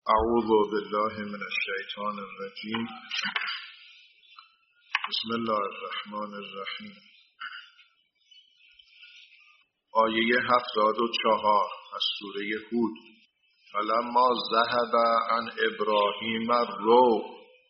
اعوذ بالله من الشیطان الرجیم. بسم الله الرحمن الرحیم. آیه 74 از سوره هود. فلما ذهب عن ابراهیم الروع،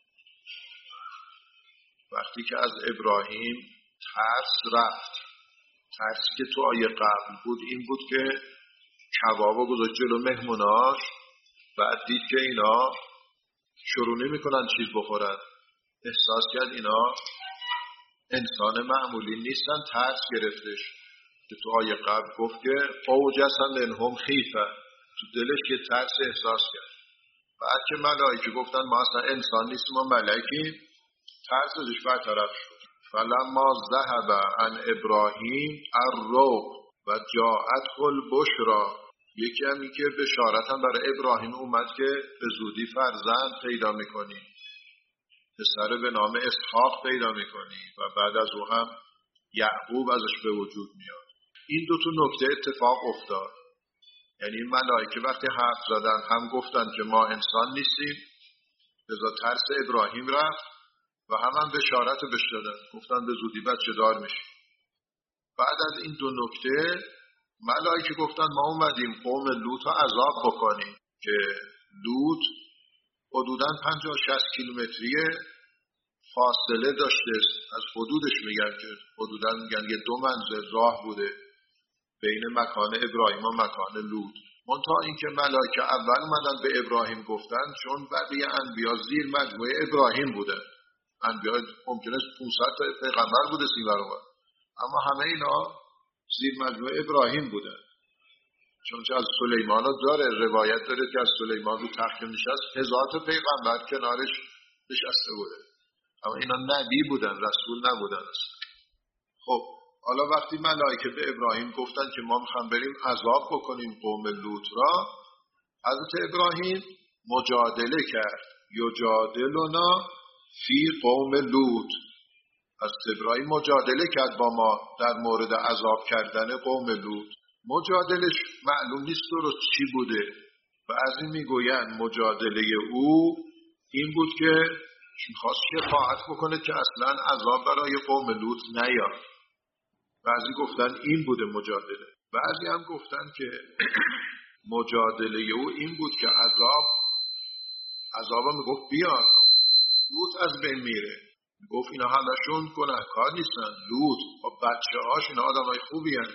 وقتی که از ابراهیم ترس رفت. ترسی که تو آیه قبل بود این بود که کبابو گذاشت جلو مهموناش، بعد دید که اینا شروع نمی‌کنن چیز بخورن، احساس کرد اینا انسان معمولی نیستن، ترس گرفتش که تو آیه قبل گفت که اوجس منهم خیفه، تو دلش یه ترس احساس کرد. بعد که ملائکه گفتن ما اصلا انسان نیستیم ما ملائکیم، ترس ازش برطرف شد. فلما ذهب عن ابراهیم الروع و جاءته البشرا، یکی هم این که بشارت هم برای ابراهیم اومد که به زودی فرزند پیدا میکنی، پسر به نام اسحاق پیدا میکنی و بعد از او هم یعقوب ازش به وجود میاد. این دو تا نکته اتفاق افتاد. یعنی ملائکه وقتی حرف زدن هم گفتن که ما انسان نیستیم، لذا ترس ابراهیم رفت و هم بشارت بهش دادن، گفتن به زودی بچه دار میشی. بعد از این دو نکته ملائکه گفتن ما اومدیم قوم لوط رو عذاب بکنیم که لوط حدوداً 50-60 کیلومتری فاصله داشته از حدودش، میگن که حدوداً میگن یه 2 منزل راه بوده بین مکان ابراهیم و مکان لوط. منتها این که ملائکه اول اومدن به ابراهیم گفتن چون بقیه انبیا زیر مجموعه ابراهیم بودن، انبیا ممکنه 500 تا پیغمبر بوده سیورون، اما همه اینا زیر مجموعه ابراهیم بودن. چون از سلیمان داره روایت داره که از سلیمان رو تخت نشست 1000 تا پیغمبر کنارش نشسته بوده، اما اینا نبی بودن، رسول نبودن اصلا. خب حالا وقتی ملائکه به ابراهیم گفتن که ما میخوام بریم عذاب بکنیم قوم لوط را، حضرت ابراهیم مجادله کرد، یجادلنا فی قوم لوط. از ابراهیم مجادله کرد با ما در مورد عذاب کردن قوم لوط. مجادلش معلوم نیست درست چی بوده. بعضی میگوین مجادله او این بود که میخواست شفاعت بکنه که اصلا عذاب برای قوم لوط نیاد. بعضی گفتن این بوده مجادله. بعضی هم گفتن که مجادله او این بود که عذاب میگفت بیان لوط از بین میره، گفت اینا همشون گناهکار نیستن، لوط و بچه هاش اینا آدمای خوبی هن،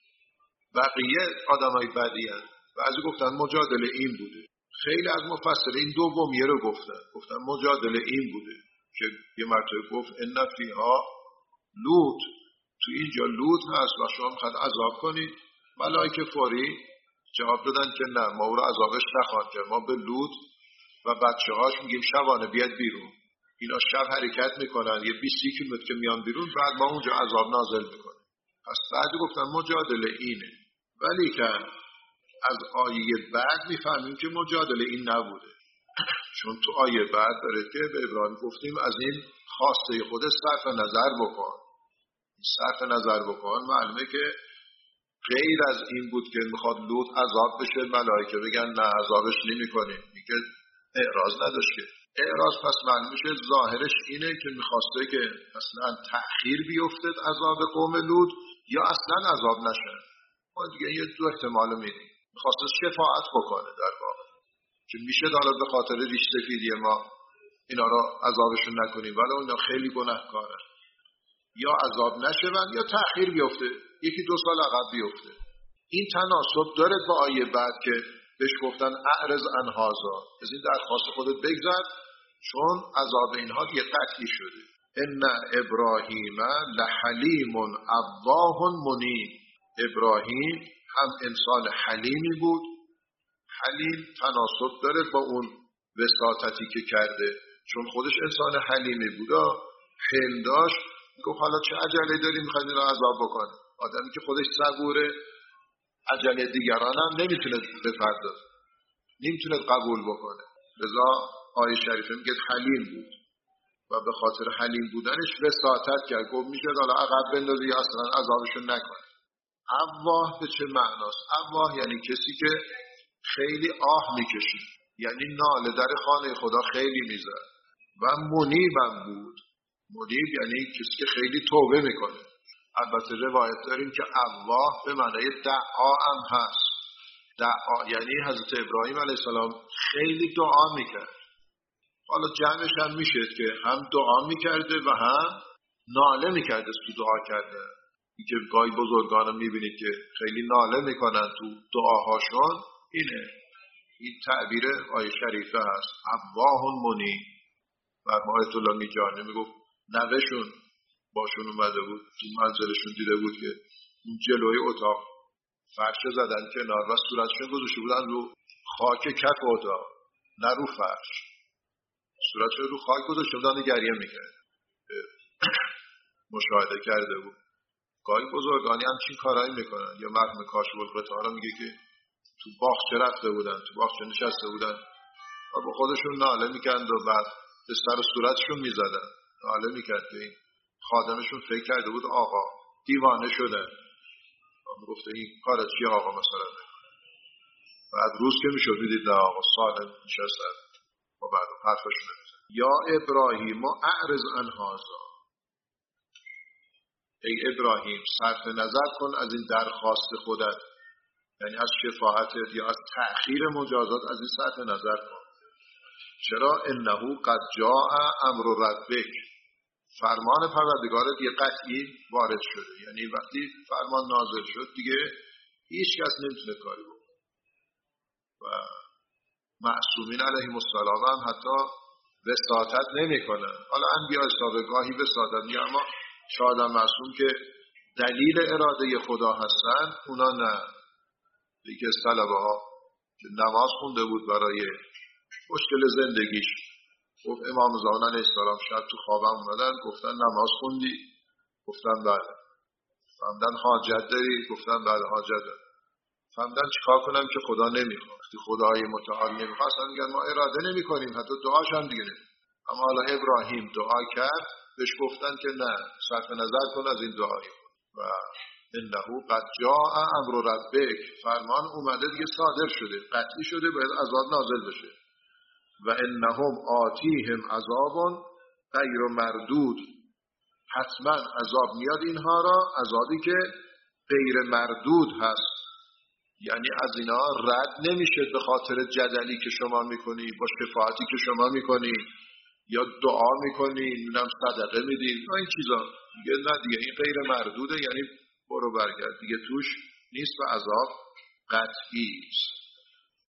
بقیه آدمای بدی هن. بعضی گفتن مجادله این بوده. خیلی از مفسرین دومیه رو گفتن مجادله این بوده که یه مرتبه گفت ان فیها لوط، تو اینجا لوط هست و شما میخواد عذاب کنید. ملائکه فوری جواب دادن که نه، ما او رو عذابش نخواهد کرد، ما به لوط و بچه هاش میگیم شبانه بیاد بیرون. اینا شب حرکت میکنن یه 20 کیلومتر که میان بیرون، بعد ما اونجا عذاب نازل میکنیم. پس بعد گفتن مجادله اینه. ولی که از آیه بعد میفهمیم که مجادله این نبوده، چون تو آیه بعد داره که به ابراهیم گفتیم از این خواسته خودت صرف نظر بکن. صرف نظر بکن معلومه که غیر از این بود که میخواد لوط عذاب بشه ملائکه بگن نه عذابش نمیکنیم، میگه اعراض نداشت که اعراض. پس معلوم میشه ظاهرش اینه که میخواسته که اصلا تأخیر بیفتد عذاب قوم لوط یا اصلا عذاب نشه. ما دیگه یه دو احتمال میدیم، میخواسته شفاعت بکنه در واقع که میشه حالا به خاطر ریش سفیدی ما اینا رو عذابشون نکنیم ولی اینا خیلی گناهکارن، یا عذاب نشون یا تأخیر بیفته، 1-2 سال عقب بیفته. این تناسب داره با آیه بعد که بهش گفتن اعرض عن هذا، از این درخواست خودت بگذر چون عذاب اینها دیگه قطعی شده. ان ابراهیم لحلیم اواه منیب. ابراهیم هم انسان حلیمی بود. حلیم تناسب داره با اون وساطتی که کرده، چون خودش انسان حلیمی بود، حلم داشت. گفت حالا چه عجله داری میخواید این رو عذاب بکنه؟ آدمی که خودش صبوره عجله دیگران هم نمیتونه بپردازه، نمیتونه قبول بکنه. لذا آیه شریفه میگه حلیم بود و به خاطر حلیم بودنش وساطت کرد، گفت میشه حالا عقب بندازی یا اصلا عذابشو نکنه. اواه به چه معناست؟ اواه یعنی کسی که خیلی آه میکشه، یعنی ناله در خانه خدا خیلی میزد. و منیبم بود. منیب یعنی کسی که خیلی توبه میکنه. البته روایت داریم که الله به معنای دعا هم هست. دعا یعنی حضرت ابراهیم علیه السلام خیلی دعا میکرد. حالا جمعش هم میشه که هم دعا میکرده و هم ناله میکرده تو دعا کرده. این که گاهی بزرگانم میبینید که خیلی ناله میکنن تو دعاهاشون، این تعبیر آیه شریفه هست. الله منیب. و آیت الله میجانی میگفت نوهشون باشون اومده بود تو منزلشون، دیده بود که اون جلوی اتاق فرش زدن کنار و صورتشون گذاشته بودن رو خاک کف اتاق، نه رو فرش. صورتشون رو خاک گذاشته بودن و گریه میکرد. مشاهده کرده بود. گاهی بزرگانی همچین کارایی میکنن. یا مرحوم کاشف القطار میگه که تو باغچه رفته بودن، تو باغچه نشسته بودن و با خودشون ناله میکرد و بعد به سر صورتشون میزدن. ناله میکرد که این خادمشون فکر کرده بود آقا دیوانه شده. گفته این کار چیه آقا مثلا. بعد روز که میشد میدید نه آقا سالم نشستن و بعد حرفشون نمیزد. یا ابراهیم اعرض عن هذا. ای ابراهیم صرف نظر کن از این درخواست خودت، یعنی از شفاعتت یا از تأخیر مجازات، از این صرف نظر کن. چرا؟ انه قد جاء امر ربک. فرمان پروردگارت یه قطعی وارد شده. یعنی وقتی فرمان نازل شد دیگه هیچ کس نمیتونه کاری بکنه. و معصومین علیهم السلام هم حتی وساطت نمی کنن. حالا انبیاء سابقاهی وساطت می، اما شاید هم معصوم که دلیل اراده خدا هستن اونا نه. یکی از طلبه ها که نماز خونده بود برای مشکل زندگیش، گفت امام زمان علیه السلام شب تو خوابم اومدن گفتن نماز خوندی؟ گفتن بله. فهمدن حاجت داری؟ گفتن بله حاجت دارم. فهمدن چیکار کنم که خدا نمیخواد؟ وقتی خدای متعال نمیخواد اصلا میگن ما اراده نمیکنیم، حتی دعاش هم دیگه نمیکنیم. اما حالا ابراهیم دعا کرد، بهش گفتن که نه صرف نظر کن از این دعای و انه قد جاء امر ربک. فرمان اومده دیگه، صادر شده، قطعی شده، باید عذاب نازل بشه. و انهم آتیهم عذاب غیر مردود. حتما عذاب میاد اینها را، عذابی که غیر مردود هست. یعنی از اینا رد نمیشه به خاطر جدلی که شما میکنی، با شفاعتی که شما میکنی یا دعا میکنی، نمیدونم صدقه میدی، این چیزا دیگه نه دیگه، این غیر مردوده. یعنی برو برگرد دیگه، توش نیست و عذاب قطعی است.